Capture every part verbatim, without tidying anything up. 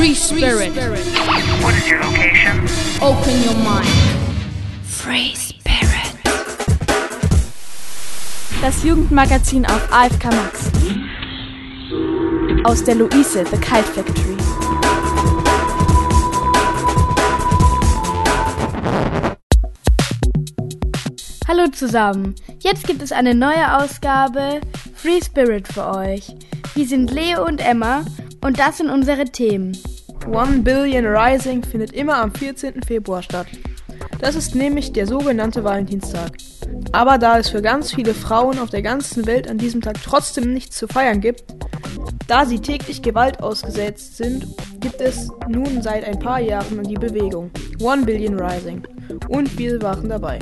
Free Spirit. What is your location? Open your mind. Free Spirit. Das Jugendmagazin auf A F K Max. Aus der Luise, The Kite Factory. Hallo zusammen, jetzt gibt es eine neue Ausgabe Free Spirit für euch. Wir sind Leo und Emma und das sind unsere Themen. One Billion Rising findet immer am vierzehnten Februar statt. Das ist nämlich der sogenannte Valentinstag. Aber da es für ganz viele Frauen auf der ganzen Welt an diesem Tag trotzdem nichts zu feiern gibt, da sie täglich Gewalt ausgesetzt sind, gibt es nun seit ein paar Jahren die Bewegung One Billion Rising. Und wir waren dabei.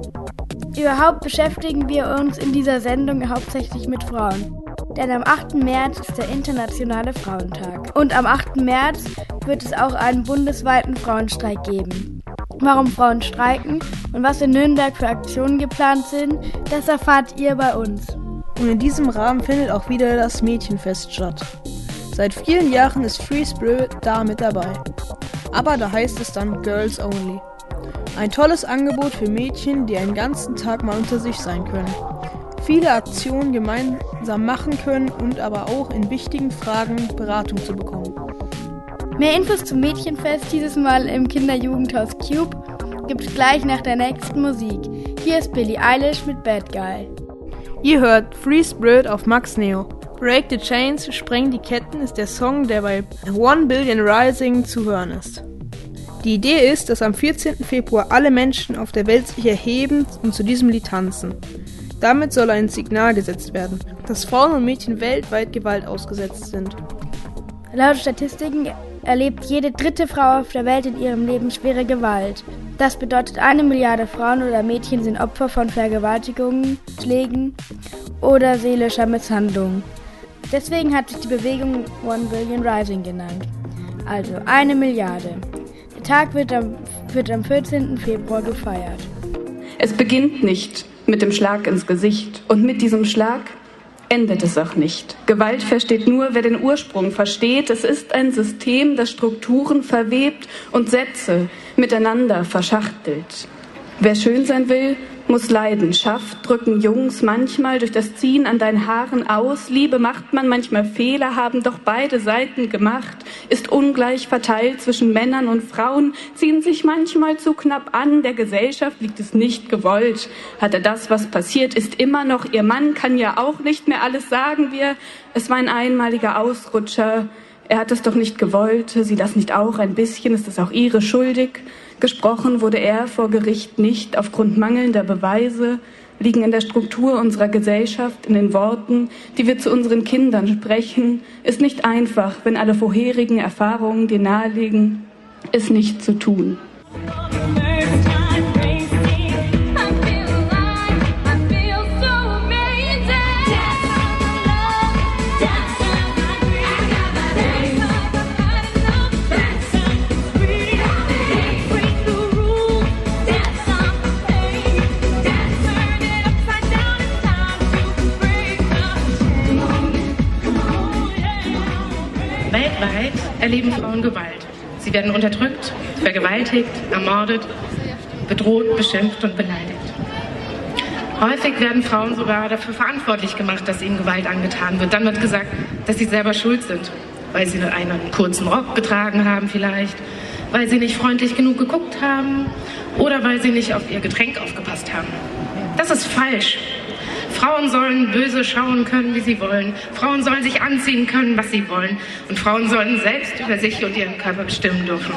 Überhaupt beschäftigen wir uns in dieser Sendung hauptsächlich mit Frauen. Denn am achten März ist der Internationale Frauentag. Und am achten März wird es auch einen bundesweiten Frauenstreik geben. Warum Frauen streiken und was in Nürnberg für Aktionen geplant sind, das erfahrt ihr bei uns. Und in diesem Rahmen findet auch wieder das Mädchenfest statt. Seit vielen Jahren ist Free Spirit da mit dabei. Aber da heißt es dann Girls Only. Ein tolles Angebot für Mädchen, die einen ganzen Tag mal unter sich sein können. Viele Aktionen gemeinsam machen können und aber auch in wichtigen Fragen Beratung zu bekommen. Mehr Infos zum Mädchenfest, dieses Mal im Kinderjugendhaus Cube, gibt's gleich nach der nächsten Musik. Hier ist Billie Eilish mit Bad Guy. Ihr hört Free Spirit auf Max Neo. Break the Chains, Spreng die Ketten ist der Song, der bei One Billion Rising zu hören ist. Die Idee ist, dass am vierzehnten Februar alle Menschen auf der Welt sich erheben und zu diesem Lied tanzen. Damit soll ein Signal gesetzt werden, dass Frauen und Mädchen weltweit Gewalt ausgesetzt sind. Laut Statistiken erlebt jede dritte Frau auf der Welt in ihrem Leben schwere Gewalt. Das bedeutet, eine Milliarde Frauen oder Mädchen sind Opfer von Vergewaltigungen, Schlägen oder seelischer Misshandlung. Deswegen hat sich die Bewegung One Billion Rising genannt. Also eine Milliarde. Der Tag wird am, wird am vierzehnten Februar gefeiert. Es beginnt nicht mit dem Schlag ins Gesicht und mit diesem Schlag endet es auch nicht. Gewalt versteht nur, wer den Ursprung versteht. Es ist ein System, das Strukturen verwebt und Sätze miteinander verschachtelt. Wer schön sein will, muss Leidenschaft drücken Jungs manchmal durch das Ziehen an deinen Haaren aus. Liebe macht man manchmal Fehler, haben doch beide Seiten gemacht. Ist ungleich verteilt zwischen Männern und Frauen, ziehen sich manchmal zu knapp an. Der Gesellschaft liegt es nicht gewollt. Hat er das, was passiert, ist immer noch ihr Mann, kann ja auch nicht mehr alles sagen. Wir, es war ein einmaliger Ausrutscher. Er hat es doch nicht gewollt. Sie das nicht auch ein bisschen, ist es auch ihre schuldig. Gesprochen wurde er vor Gericht nicht aufgrund mangelnder Beweise, liegen in der Struktur unserer Gesellschaft, in den Worten, die wir zu unseren Kindern sprechen. Ist nicht einfach, wenn alle vorherigen Erfahrungen dir nahelegen, es nicht zu tun. Weltweit erleben Frauen Gewalt. Sie werden unterdrückt, vergewaltigt, ermordet, bedroht, beschimpft und beleidigt. Häufig werden Frauen sogar dafür verantwortlich gemacht, dass ihnen Gewalt angetan wird. Dann wird gesagt, dass sie selber schuld sind, weil sie einen kurzen Rock getragen haben vielleicht, weil sie nicht freundlich genug geguckt haben oder weil sie nicht auf ihr Getränk aufgepasst haben. Das ist falsch. Frauen sollen böse schauen können, wie sie wollen. Frauen sollen sich anziehen können, was sie wollen. Und Frauen sollen selbst über sich und ihren Körper bestimmen dürfen.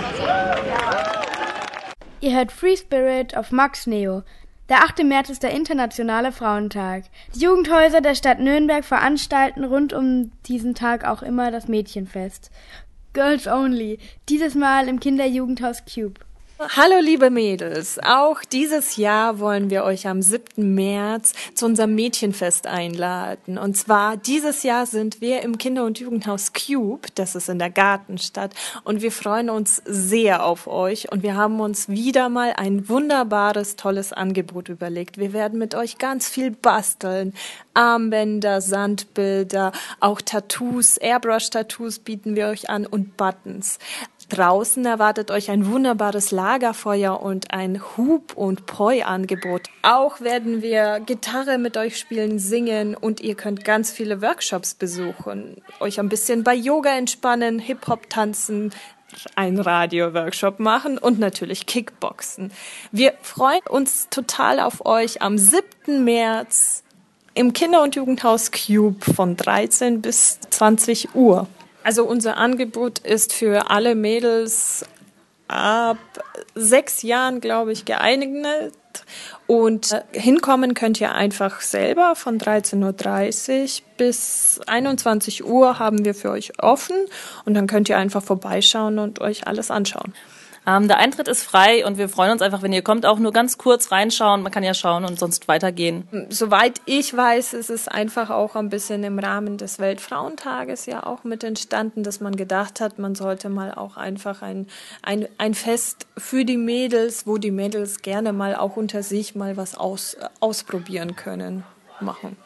Ihr hört Free Spirit auf Max Neo. Der achte März ist der Internationale Frauentag. Die Jugendhäuser der Stadt Nürnberg veranstalten rund um diesen Tag auch immer das Mädchenfest. Girls Only, dieses Mal im Kinderjugendhaus Cube. Hallo liebe Mädels, auch dieses Jahr wollen wir euch am siebten März zu unserem Mädchenfest einladen. Und zwar dieses Jahr sind wir im Kinder- und Jugendhaus Cube, das ist in der Gartenstadt. Und wir freuen uns sehr auf euch und wir haben uns wieder mal ein wunderbares, tolles Angebot überlegt. Wir werden mit euch ganz viel basteln. Armbänder, Sandbilder, auch Tattoos, Airbrush-Tattoos bieten wir euch an und Buttons. Draußen erwartet euch ein wunderbares Lagerfeuer und ein Hub- und Poi-Angebot. Auch werden wir Gitarre mit euch spielen, singen und ihr könnt ganz viele Workshops besuchen. Euch ein bisschen bei Yoga entspannen, Hip-Hop tanzen, einen Radio-Workshop machen und natürlich Kickboxen. Wir freuen uns total auf euch am siebten März im Kinder- und Jugendhaus Cube von dreizehn bis zwanzig Uhr. Also unser Angebot ist für alle Mädels ab sechs Jahren, glaube ich, geeignet. Und äh, hinkommen könnt ihr einfach selber von dreizehn Uhr dreißig bis einundzwanzig Uhr haben wir für euch offen. Und dann könnt ihr einfach vorbeischauen und euch alles anschauen. Ähm, der Eintritt ist frei und wir freuen uns einfach, wenn ihr kommt, auch nur ganz kurz reinschauen. Man kann ja schauen und sonst weitergehen. Soweit ich weiß, ist es einfach auch ein bisschen im Rahmen des Weltfrauentages ja auch mit entstanden, dass man gedacht hat, man sollte mal auch einfach ein, ein, ein Fest für die Mädels, wo die Mädels gerne mal auch unter sich mal was aus, ausprobieren können, machen.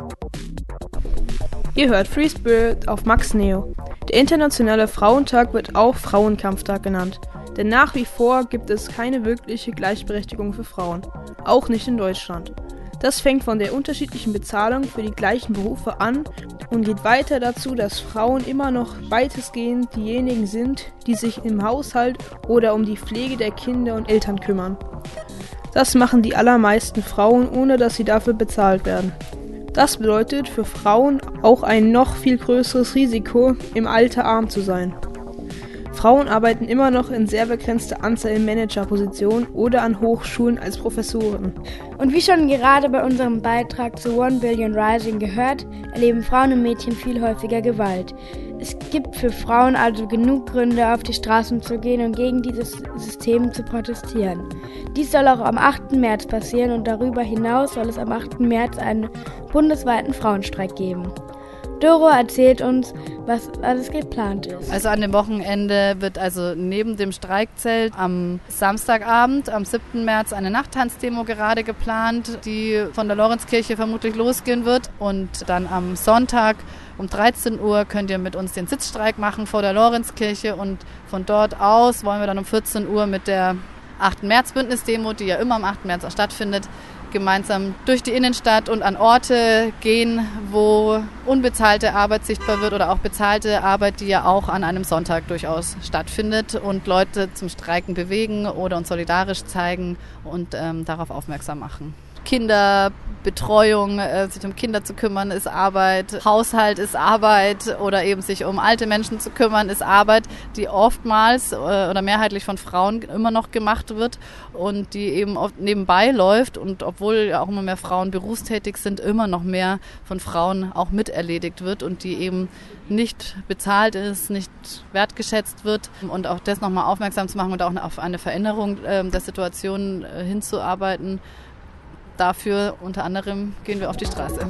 Ihr hört Free Spirit auf Max Neo. Der internationale Frauentag wird auch Frauenkampftag genannt. Denn nach wie vor gibt es keine wirkliche Gleichberechtigung für Frauen, auch nicht in Deutschland. Das fängt von der unterschiedlichen Bezahlung für die gleichen Berufe an und geht weiter dazu, dass Frauen immer noch weitestgehend diejenigen sind, die sich im Haushalt oder um die Pflege der Kinder und Eltern kümmern. Das machen die allermeisten Frauen, ohne dass sie dafür bezahlt werden. Das bedeutet für Frauen auch ein noch viel größeres Risiko, im Alter arm zu sein. Frauen arbeiten immer noch in sehr begrenzter Anzahl in Managerpositionen oder an Hochschulen als Professoren. Und wie schon gerade bei unserem Beitrag zu One Billion Rising gehört, erleben Frauen und Mädchen viel häufiger Gewalt. Es gibt für Frauen also genug Gründe, auf die Straßen zu gehen und gegen dieses System zu protestieren. Dies soll auch am achten März passieren und darüber hinaus soll es am achten März einen bundesweiten Frauenstreik geben. Doro erzählt uns, was alles geplant ist. Also an dem Wochenende wird also neben dem Streikzelt am Samstagabend, am siebten März, eine Nachttanzdemo gerade geplant, die von der Lorenzkirche vermutlich losgehen wird. Und dann am Sonntag um dreizehn Uhr könnt ihr mit uns den Sitzstreik machen vor der Lorenzkirche. Und von dort aus wollen wir dann um vierzehn Uhr mit der achten März Bündnisdemo, die ja immer am achten März auch stattfindet, gemeinsam durch die Innenstadt und an Orte gehen, wo unbezahlte Arbeit sichtbar wird oder auch bezahlte Arbeit, die ja auch an einem Sonntag durchaus stattfindet und Leute zum Streiken bewegen oder uns solidarisch zeigen und ähm, darauf aufmerksam machen. Kinderbetreuung, äh, sich um Kinder zu kümmern, ist Arbeit. Haushalt ist Arbeit oder eben sich um alte Menschen zu kümmern, ist Arbeit, die oftmals äh, oder mehrheitlich von Frauen immer noch gemacht wird und die eben oft nebenbei läuft und obwohl ja auch immer mehr Frauen berufstätig sind, immer noch mehr von Frauen auch miterledigt wird und die eben nicht bezahlt ist, nicht wertgeschätzt wird und auch das nochmal aufmerksam zu machen und auch auf eine Veränderung äh, der Situation äh, hinzuarbeiten. Dafür unter anderem gehen wir auf die Straße.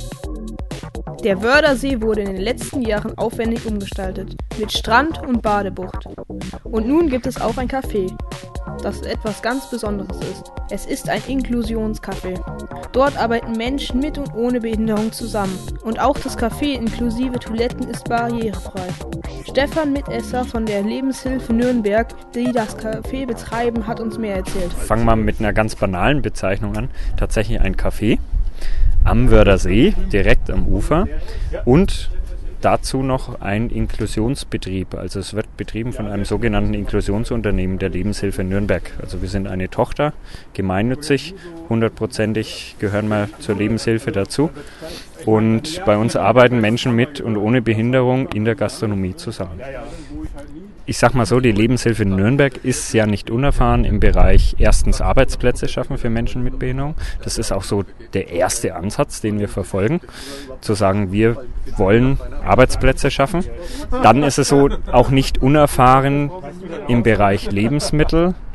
Der Wördersee wurde in den letzten Jahren aufwendig umgestaltet, mit Strand und Badebucht. Und nun gibt es auch ein Café, das etwas ganz Besonderes ist. Es ist ein Inklusionscafé. Dort arbeiten Menschen mit und ohne Behinderung zusammen. Und auch das Café inklusive Toiletten ist barrierefrei. Stefan Mitesser von der Lebenshilfe Nürnberg, die das Café betreiben, hat uns mehr erzählt. Fangen wir mit einer ganz banalen Bezeichnung an. Tatsächlich ein Café am Wördersee, direkt am Ufer und dazu noch ein Inklusionsbetrieb. Also es wird betrieben von einem sogenannten Inklusionsunternehmen der Lebenshilfe Nürnberg. Also wir sind eine Tochter, gemeinnützig, hundertprozentig gehören wir zur Lebenshilfe dazu. Und bei uns arbeiten Menschen mit und ohne Behinderung in der Gastronomie zusammen. Ich sag mal so, die Lebenshilfe Nürnberg ist ja nicht unerfahren im Bereich erstens Arbeitsplätze schaffen für Menschen mit Behinderung. Das ist auch so der erste Ansatz, den wir verfolgen, zu sagen, wir wollen Arbeitsplätze schaffen. Dann ist es so, auch nicht unerfahren im Bereich Lebensmittel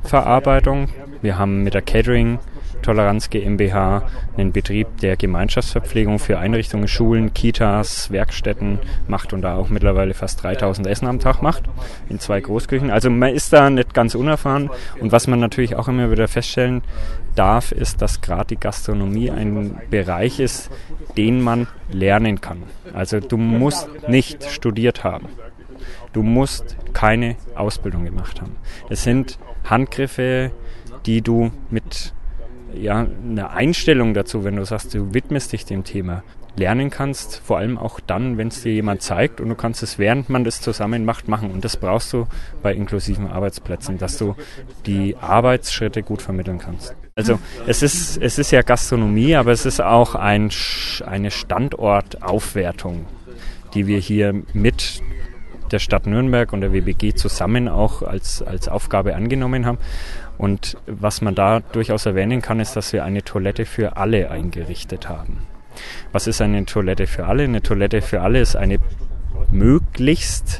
Essensverarbeitung. Wir haben mit der Catering Toleranz GmbH einen Betrieb, der Gemeinschaftsverpflegung für Einrichtungen, Schulen, Kitas, Werkstätten macht und da auch mittlerweile fast dreitausend Essen am Tag macht, in zwei Großküchen. Also man ist da nicht ganz unerfahren. Und was man natürlich auch immer wieder feststellen darf, ist, dass gerade die Gastronomie ein Bereich ist, den man lernen kann. Also du musst nicht studiert haben. Du musst keine Ausbildung gemacht haben. Es sind Handgriffe, die du mit ja, eine Einstellung dazu, wenn du sagst, du widmest dich dem Thema, lernen kannst, vor allem auch dann, wenn es dir jemand zeigt und du kannst es, während man das zusammen macht, machen. Und das brauchst du bei inklusiven Arbeitsplätzen, dass du die Arbeitsschritte gut vermitteln kannst. Also es ist, es ist ja Gastronomie, aber es ist auch ein, eine Standortaufwertung, die wir hier mit der Stadt Nürnberg und der W B G zusammen auch als, als Aufgabe angenommen haben. Und was man da durchaus erwähnen kann, ist, dass wir eine Toilette für alle eingerichtet haben. Was ist eine Toilette für alle? Eine Toilette für alle ist eine möglichst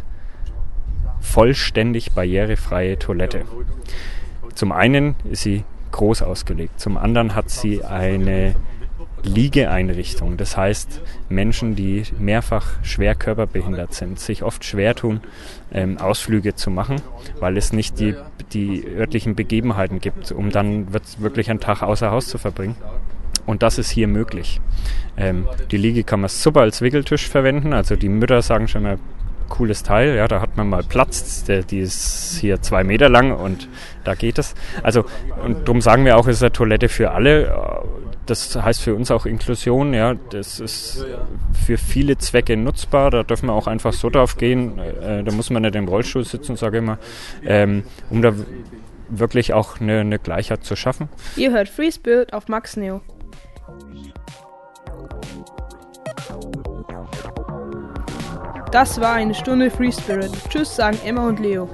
vollständig barrierefreie Toilette. Zum einen ist sie groß ausgelegt, zum anderen hat sie eine Liegeeinrichtung. Das heißt, Menschen, die mehrfach schwer körperbehindert sind, sich oft schwer tun, ähm, Ausflüge zu machen, weil es nicht die, die örtlichen Begebenheiten gibt, um dann wirklich einen Tag außer Haus zu verbringen. Und das ist hier möglich. Ähm, die Liege kann man super als Wickeltisch verwenden. Also die Mütter sagen schon mal, cooles Teil, ja, da hat man mal Platz, der, die ist hier zwei Meter lang und da geht es. Also, und darum sagen wir auch, es ist eine Toilette für alle. Das heißt für uns auch Inklusion, ja, das ist für viele Zwecke nutzbar, da dürfen wir auch einfach so drauf gehen, äh, da muss man nicht im Rollstuhl sitzen, sage ich mal, ähm, um da w- wirklich auch eine, eine Gleichheit zu schaffen. Ihr hört Free Spirit auf Max Neo. Das war eine Stunde Free Spirit. Tschüss, sagen Emma und Leo.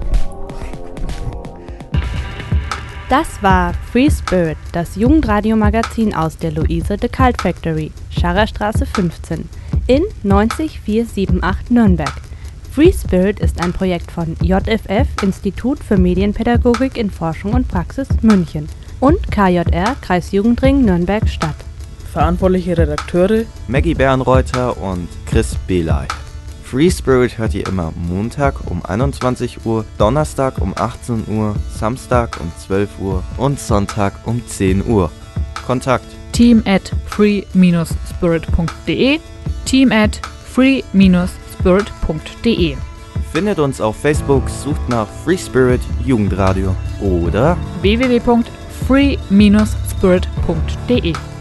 Das war Free Spirit, das Jugendradiomagazin aus der Luise de Cult Factory, Scharrerstraße fünfzehn, in neunzig vier sieben acht Nürnberg. Free Spirit ist ein Projekt von J F F, Institut für Medienpädagogik in Forschung und Praxis München, und K J R, Kreisjugendring Nürnberg Stadt. Verantwortliche Redakteure Maggie Bernreuther und Chris Belay. Free Spirit hört ihr immer Montag um einundzwanzig Uhr, Donnerstag um achtzehn Uhr, Samstag um zwölf Uhr und Sonntag um zehn Uhr. Kontakt team at free spirit punkt de, team at free spirit punkt de. Findet uns auf Facebook, sucht nach Free Spirit Jugendradio oder w w w punkt free spirit punkt de.